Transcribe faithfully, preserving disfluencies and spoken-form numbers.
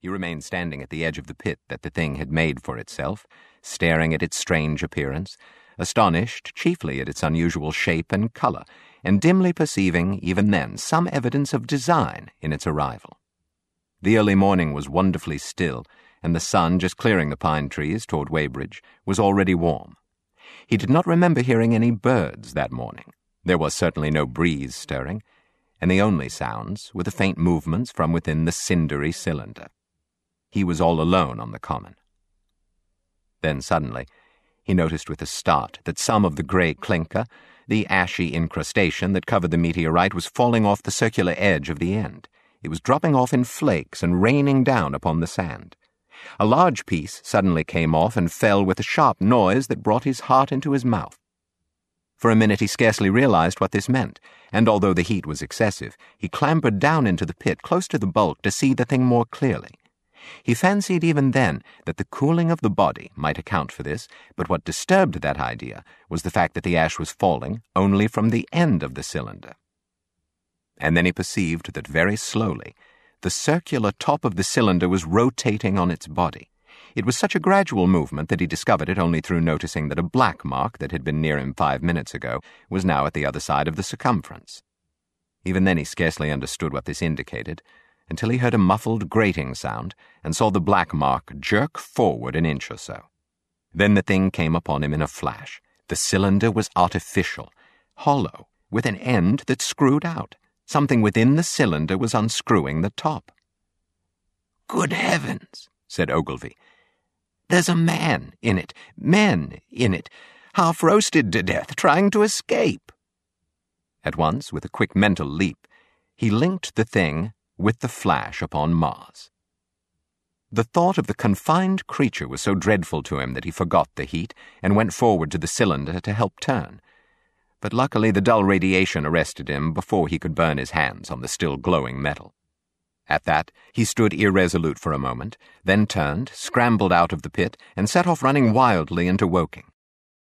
He remained standing at the edge of the pit that the thing had made for itself, staring at its strange appearance, astonished chiefly at its unusual shape and color, and dimly perceiving, even then, some evidence of design in its arrival. The early morning was wonderfully still, and the sun, just clearing the pine trees toward Weybridge, was already warm. He did not remember hearing any birds that morning. There was certainly no breeze stirring, and the only sounds were the faint movements from within the cindery cylinder. He was all alone on the common. Then suddenly he noticed with a start that some of the grey clinker, the ashy incrustation that covered the meteorite, was falling off the circular edge of the end. It was dropping off in flakes and raining down upon the sand. A large piece suddenly came off and fell with a sharp noise that brought his heart into his mouth. For a minute he scarcely realized what this meant, and although the heat was excessive, he clambered down into the pit close to the bulk to see the thing more clearly. He fancied even then that the cooling of the body might account for this, but what disturbed that idea was the fact that the ash was falling only from the end of the cylinder. And then he perceived that very slowly the circular top of the cylinder was rotating on its body. It was such a gradual movement that he discovered it only through noticing that a black mark that had been near him five minutes ago was now at the other side of the circumference. Even then he scarcely understood what this indicated, until he heard a muffled grating sound and saw the black mark jerk forward an inch or so. Then the thing came upon him in a flash. The cylinder was artificial, hollow, with an end that screwed out. Something within the cylinder was unscrewing the top. "Good heavens," said Ogilvy. "There's a man in it, men in it, half roasted to death, trying to escape." At once, with a quick mental leap, he linked the thing with the flash upon Mars. The thought of the confined creature was so dreadful to him that he forgot the heat and went forward to the cylinder to help turn. But luckily the dull radiation arrested him before he could burn his hands on the still glowing metal. At that, he stood irresolute for a moment, then turned, scrambled out of the pit, and set off running wildly into Woking.